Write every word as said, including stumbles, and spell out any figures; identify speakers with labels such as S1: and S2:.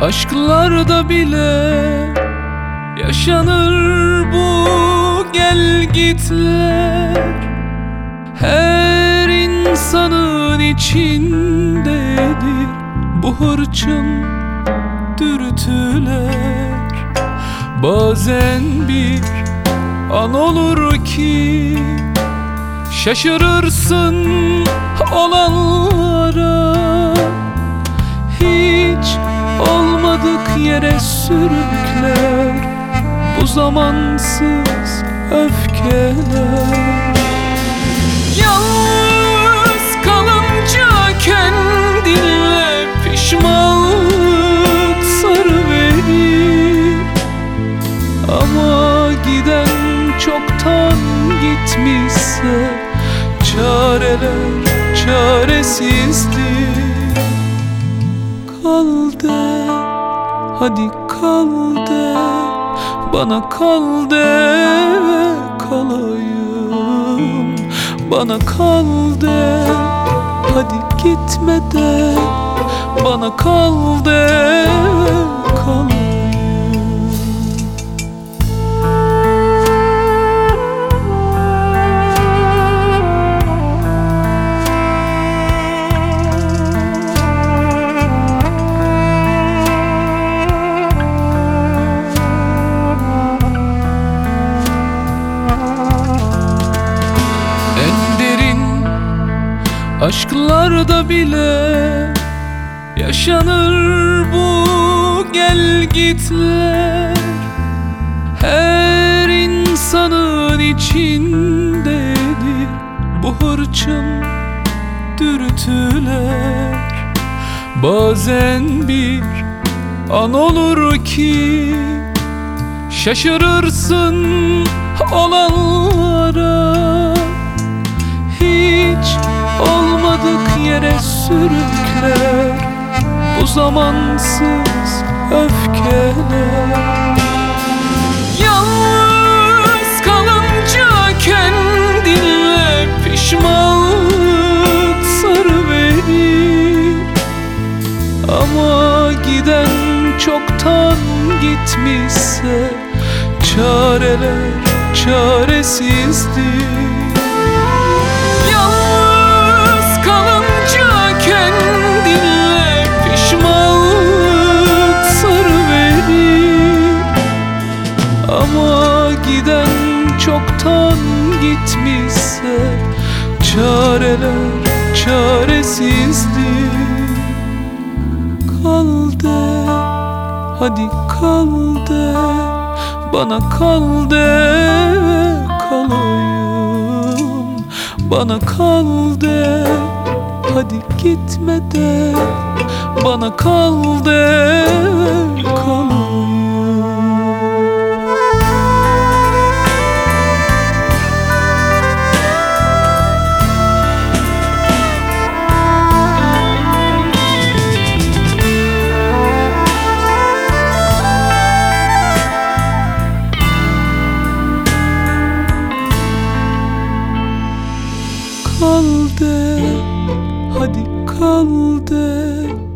S1: Aşklarda bile yaşanır bu gel gitler. Her insanın içindedir bu hırçın dürtüler. Bazen bir an olur ki şaşırırsın olanlara. Hiç olmadık yere sürükler bu zamansız öfkeler. Yalnız kalınca kendinle pişmanlık sarıverir. Ama giden çoktan gitmişse çareler çaresizdir. Kal de, hadi kal de, bana kal de, kalayım. Bana kal de, hadi gitme de, bana kal de, kalayım. Aşklarda bile yaşanır bu gel gitler. Her insanın içindedir bu hırçın dürtüler. Bazen bir an olur ki şaşırırsın olanlara. Hiç olmadık yere sürükler bu zamansız öfkeler. Yalnız kalınca kendinle pişmanlık sarıverir. Ama giden çoktan gitmişse çareler çaresizdir. Ama giden çoktan gitmişse çareler çaresizdir. Kal de, hadi kal de, bana kal de, kalayım. Bana kal de, hadi gitme de, bana kal de, kalayım. Kal de, hadi kal de,